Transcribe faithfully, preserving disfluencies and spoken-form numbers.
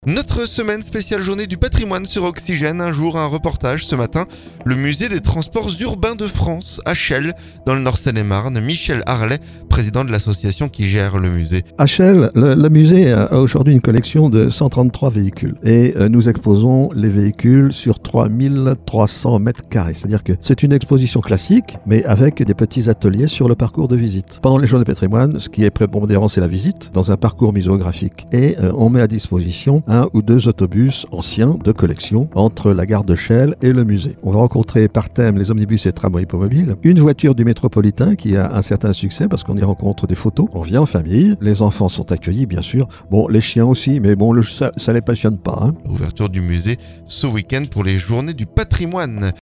Notre semaine spéciale journée du patrimoine sur Oxygène. Un jour, un reportage ce matin. Le musée des transports urbains de France à Chelles, dans le Nord Seine-et-Marne. Michel Harlet, président de l'association qui gère le musée. À Chelles, le, le musée a aujourd'hui une collection de cent trente-trois véhicules. Et euh, nous exposons les véhicules sur trois mille trois cents mètres carrés. C'est-à-dire que c'est une exposition classique, mais avec des petits ateliers sur le parcours de visite. Pendant les journées patrimoine, ce qui est prépondérant, c'est la visite, dans un parcours muséographique. Et euh, on met à disposition un ou deux autobus anciens de collection entre la gare de Chelles et le musée. On va rencontrer par thème les omnibus et tramways hippomobiles, une voiture du métropolitain qui a un certain succès parce qu'on y rencontre des photos. On vient en famille, les enfants sont accueillis bien sûr, bon les chiens aussi, mais bon le, ça, ça les passionne pas. Hein. Ouverture du musée ce week-end pour les journées du patrimoine.